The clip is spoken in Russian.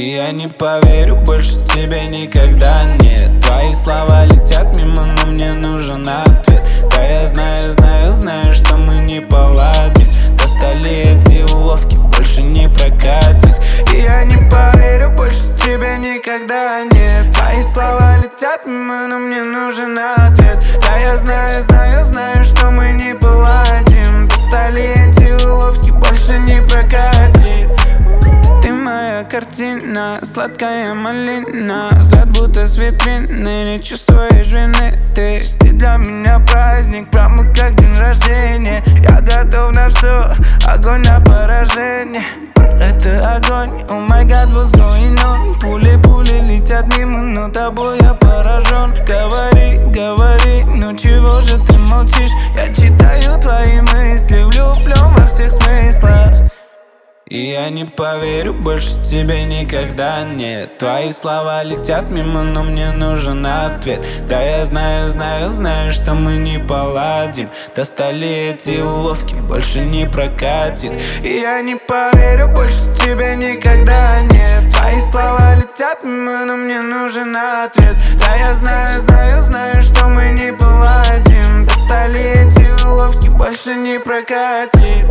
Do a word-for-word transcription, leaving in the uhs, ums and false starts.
И я не поверю больше тебе никогда, нет. Твои слова летят мимо, но мне нужен ответ. Да я знаю, знаю, знаю, что мы не поладим. Достали эти уловки, больше не прокатит. И я не поверю больше тебе никогда, нет. Твои слова летят мимо, но мне нужен ответ. Да я знаю, знаю, знаю, что мы не поладим. Достали эти уловки, больше не прокатит. Ты моя картина, сладкая малина. Взгляд будто с витрины, не чувствуешь вины. Ты, ты для меня праздник, прямо как день рождения. Я готов на все, огонь на поражение. Это огонь, oh my god, what's going on? Пули-пули летят мимо, но тобой я поражен. Говори, говори, ну чего же ты молчишь? Я читаю твои мысли, влюблен во всех смыслах. И я не поверю больше тебе никогда, нет. Твои слова летят мимо, но мне нужен ответ. Да я знаю, знаю, знаю, что мы не поладим. Достали эти уловки, больше не прокатит. И я не поверю больше тебе никогда, нет. Твои слова летят мимо, но мне нужен ответ. Да я знаю, знаю, знаю, что мы не поладим. Достали эти уловки, больше не прокатит.